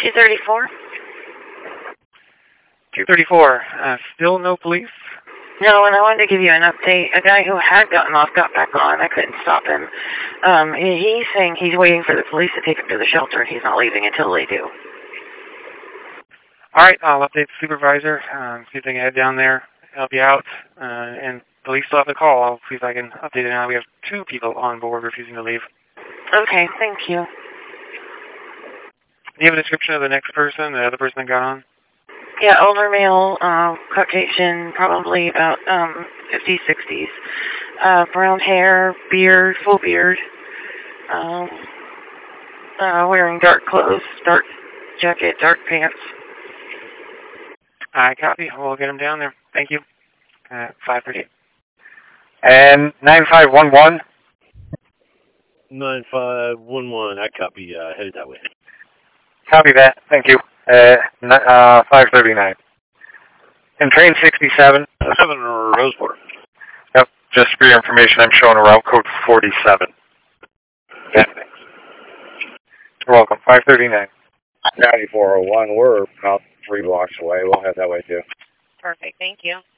234. 234. Still no police? No, and I wanted to give you an update. A guy who had gotten off got back on. I couldn't stop him. He's saying he's waiting for the police to take him to the shelter, and he's not leaving until they do. All right, I'll update the supervisor, see if they can head down there, help you out, and police still have the call. I'll see if I can update it now. We have 2 people on board refusing to leave. Okay, thank you. Do you have a description of the next person, the other person that got on? Yeah, older male, Caucasian, probably about 50s, 60s. Brown hair, beard, full beard. Wearing dark clothes, dark jacket, dark pants. I copy. We'll get him down there. Thank you. 5:30. And 9511? 9511, I copy, headed that way. Copy that. Thank you. 539. And train 67. 7 Roseport. Yep. Just for your information, I'm showing a route code 47. Yeah. You're welcome. 539. 9401, we're about 3 blocks away. We'll head that way too. Perfect. Thank you.